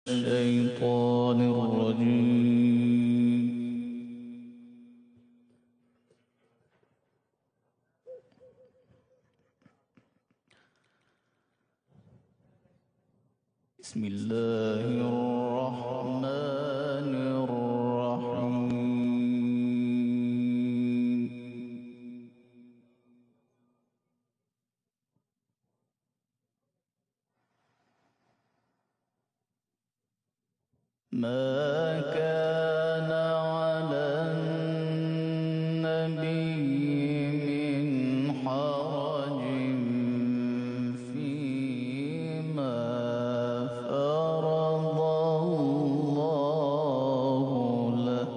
الشيطان الرجيم. بسم الله الرحمن الرحيم. ما كان على النبي من حرج فيما فرض الله له،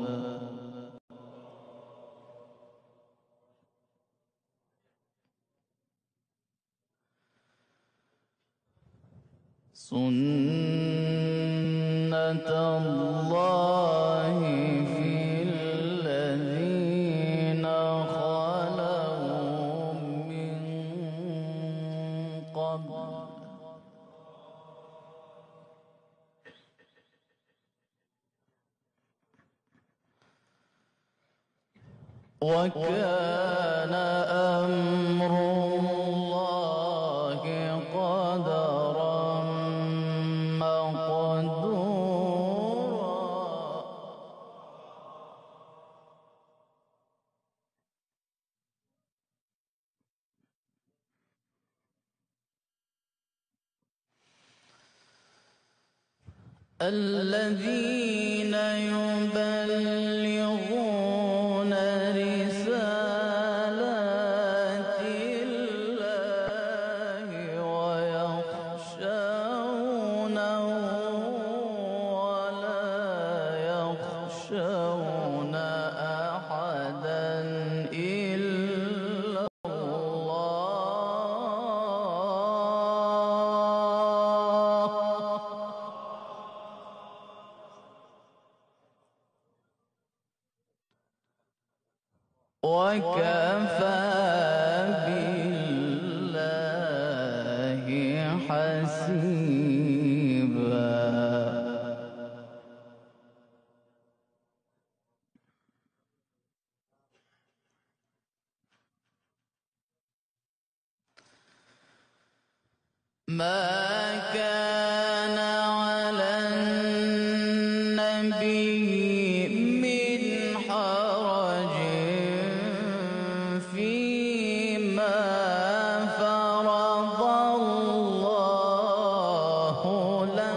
سنة الله في الذين خلوا من قبل، وكان أمر الله قدرا مقدورا. الذين يبلغون رسالات الله ويخشونه ولا يخشون أحدا إلا الله، وكفى بالله حسيبا. ما كان على النبي من حرج فيما فرض الله له،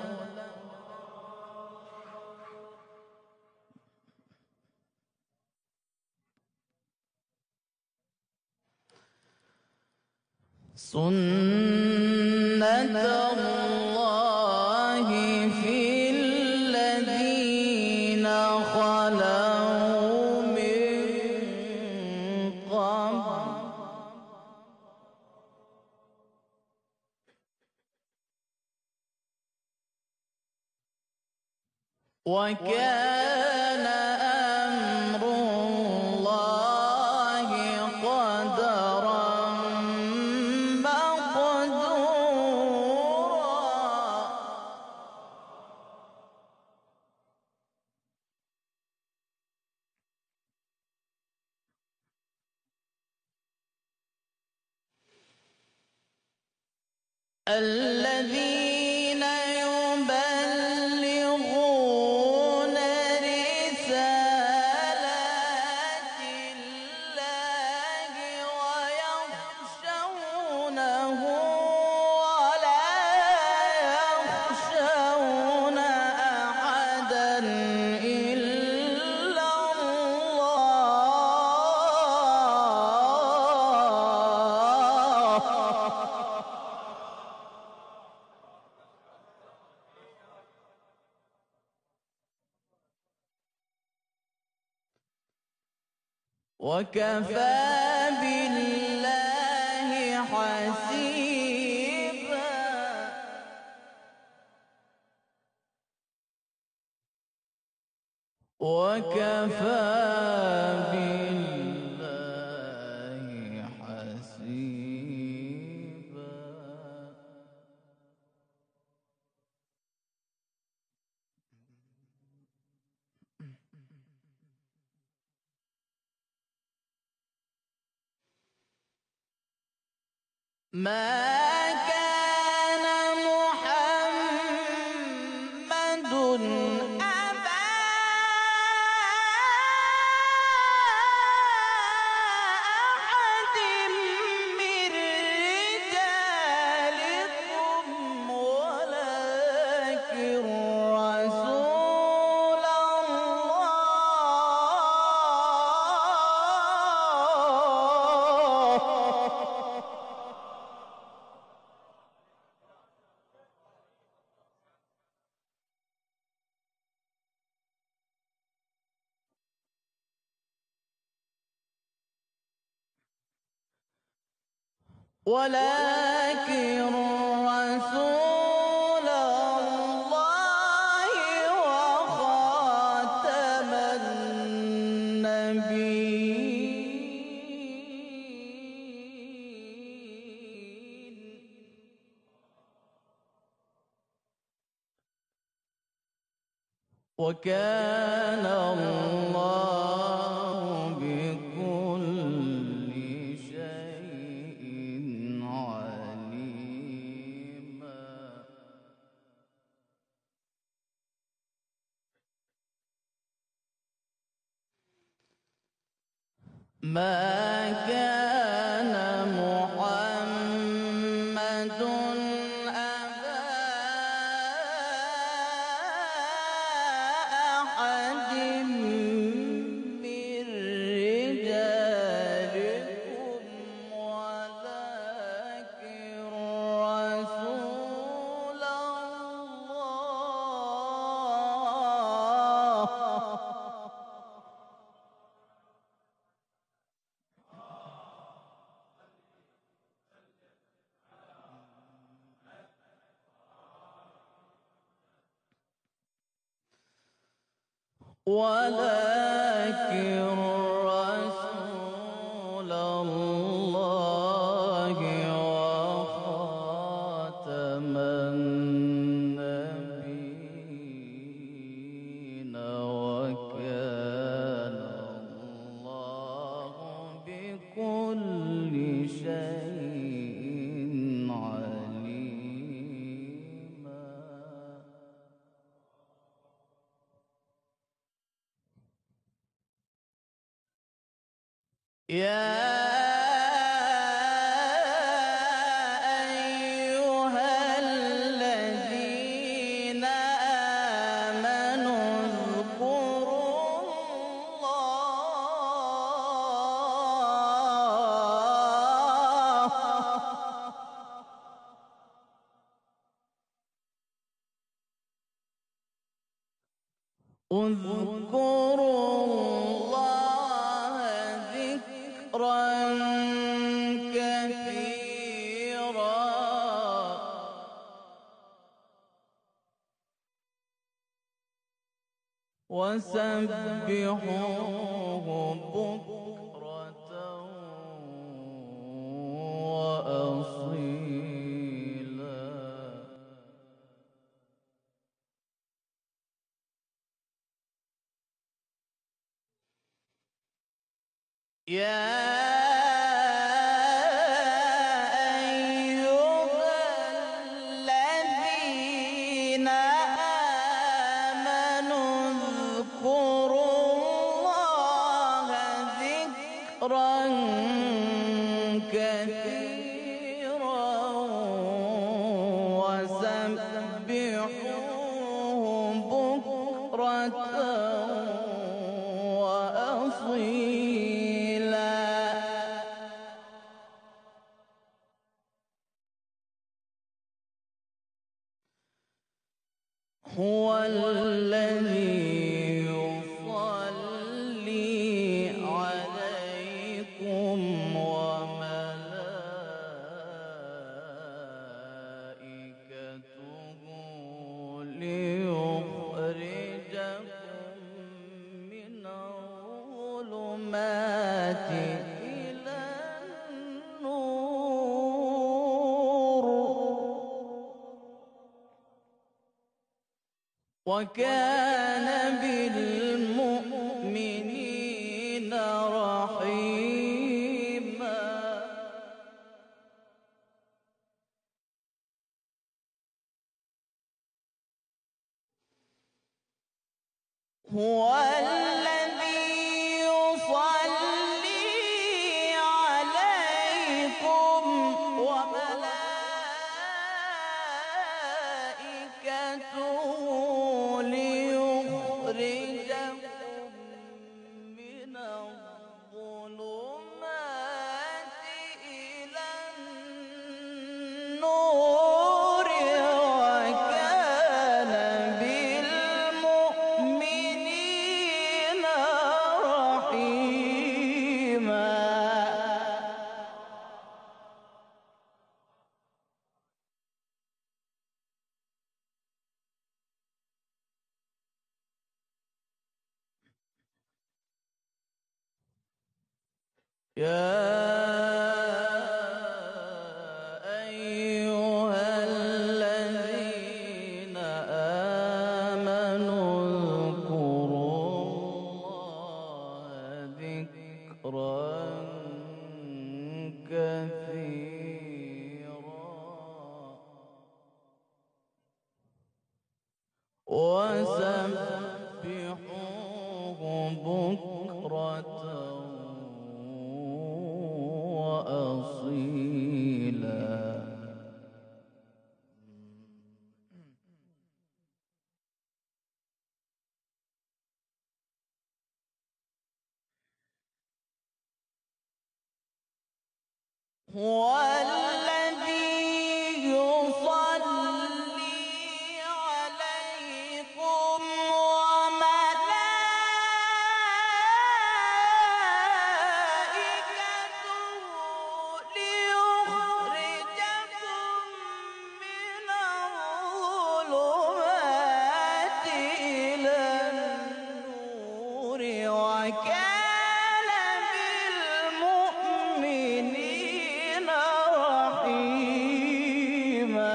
سنة الله في الذين خلوا من قبل، وكان أمر الله قدرا مقدورا. الذين يبلغون رسالات الله ويخشونه ولا يخشون أحدا إلا الله، وكفى بالله حسيبا. وكفى بالله حسيبا. ما كان محمد أبا أحد من رجالكم ولكن رسول الله ولكن رسول الله وخاتم النبيين وكان الله بكل شيء عليما ما كان محمد أبا أحد من رجالكم ولكن رسول الله ولكن رسول الله وخاتم النبيين وكان الله بكل شيء عليما يا أيها الذين آمنوا اذكروا الله ذكرا كثيرا وسبحوه بكرة وأصيلا يا أيها الذين آمنوا اذكروا الله ذكرا كثيرا وسبحوه بكرة وأصيلا هو الذي يصلي عليكم وملائكته ليخرجكم من الظلمات إلى النور وكان بالمؤمنين رحيما هو الذي يصلي عليكم وملائكته ليخرجكم من الظلمات إلى النور وكان بالمؤمنين رحيما. يا أيها الذين آمنوا اذكروا الله ذكرا كثيرا وسبحوه بكرة وأصيلا. هو الذي يصلي عليكم وملائكته ليخرجكم من الظلمات إلى النور وكان بالمؤمنين رحيما.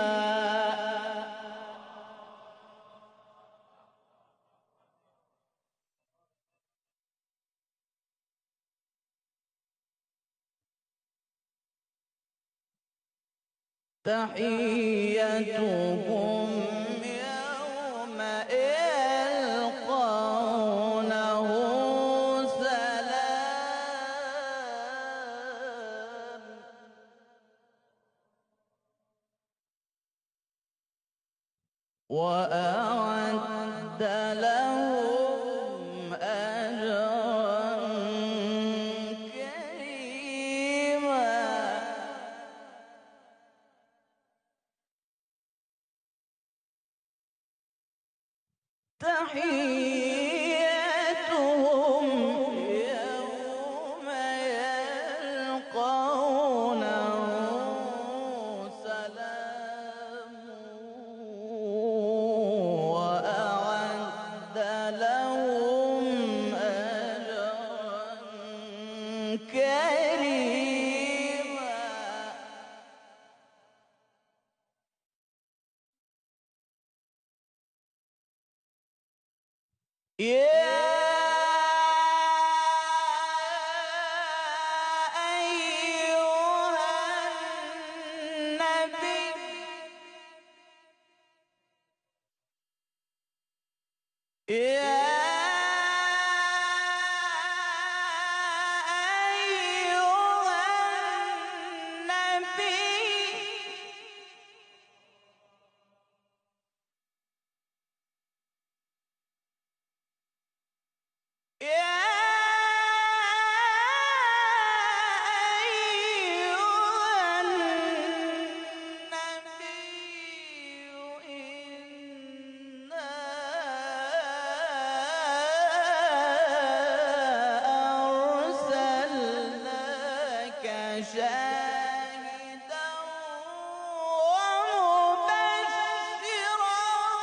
تحيتهم يوم يلقونه سلام وأعد لهم أجرا كريما. تحيتهم يوم يلقونه سلام وأعد لهم أجرا كريما. يا أيها النبي يا أيها النبي يا أيها النبي إنا أرسلناك شاهدا ومبشرا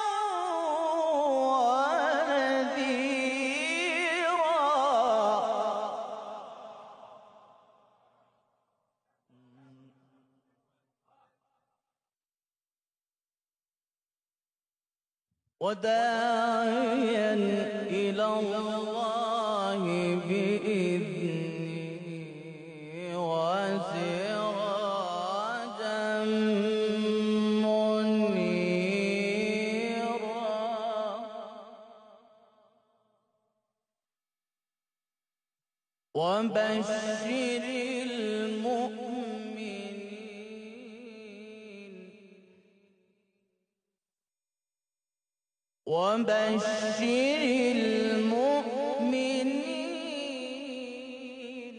وداعيا إلى الله بإذنه وسراجا منيرا. وبشر المؤمنين وبشر المؤمنين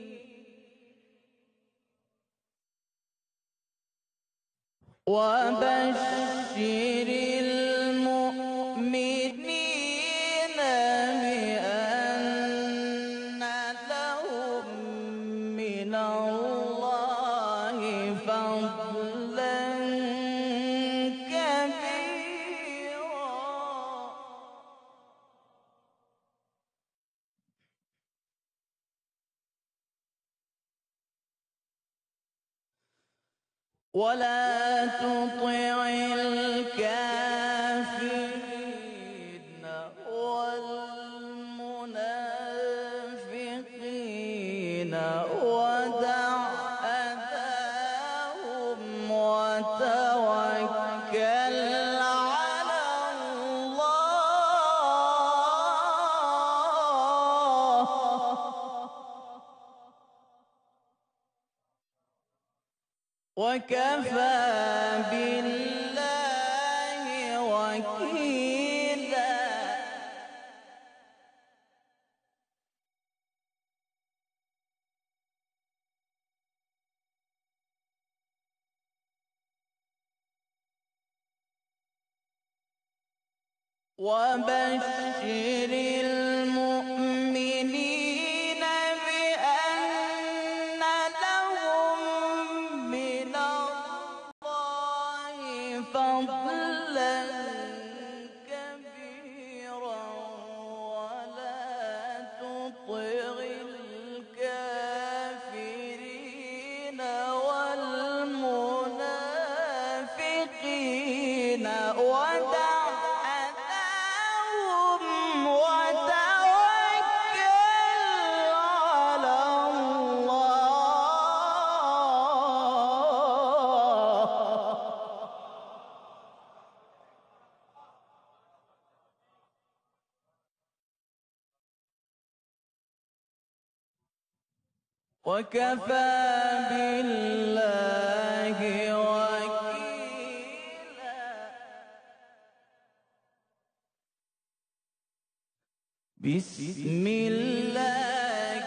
وبشر المؤمنين بأن لهم من الله فضلا كبيرا ولا تطع الكافرين والمنافقين ودع أذاهم وتوكل على الله وكفى بالله وكيلا وبشر المؤمنين بأن لهم من الله فضلا كبيرا ولا تطع الكافرين والمنافقين ودع أذاهم وتوكل على الله وكفى بالله وكيلا بسم الله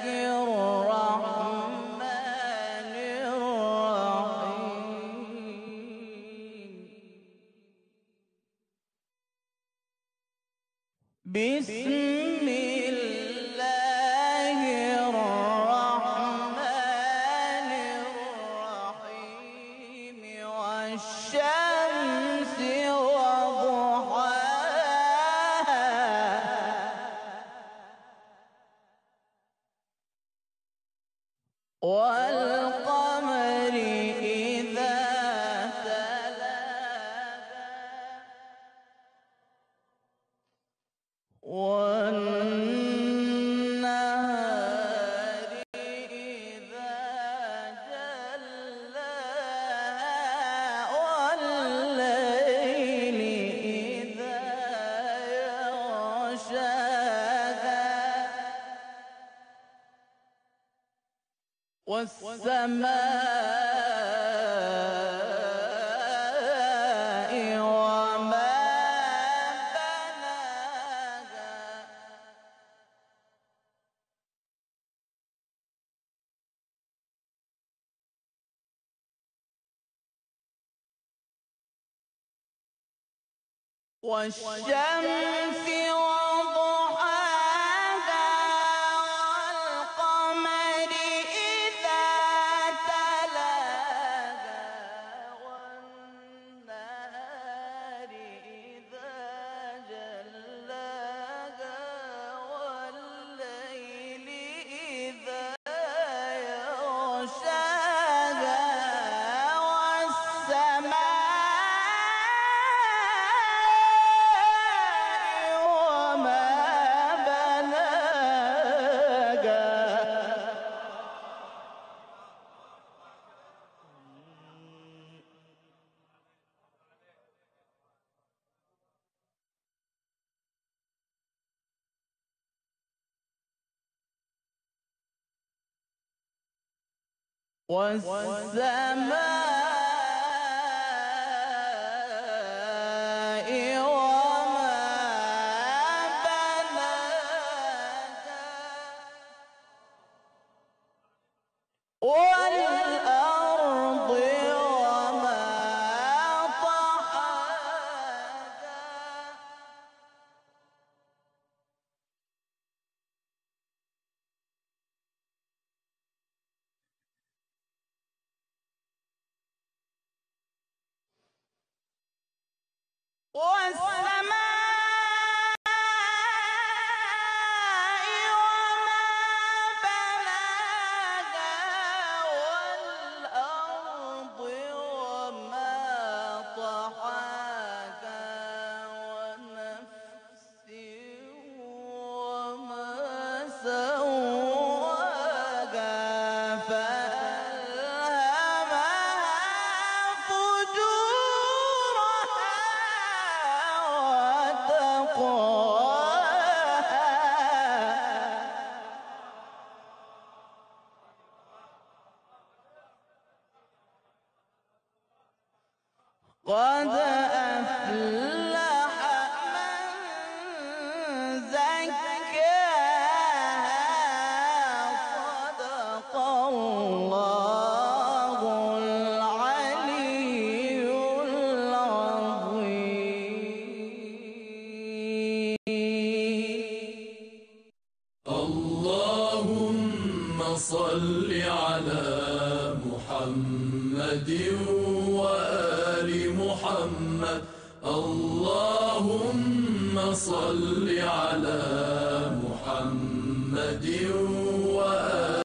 الرحمن الرحيم بسم الله الرحمن الرحيم والشمس وضحاها والقمر إذا تلاها والنهار إذا جلاها والليل إذا يغشاها والسماء وما بناها والشمس وضحاها والقمر إذا تلاها والنهار إذا جلاها والليل إذا يغشاها والسماء والسماء وما بناها والأرض وما طحاها والسماء وما بناها والأرض وما طحاها ونفس وما سواها فألهمها فجورها قد أفلح من زكاها صدق الله العلي العظيم. اللهم صل على محمد وآل محمد. اللهم صل على محمد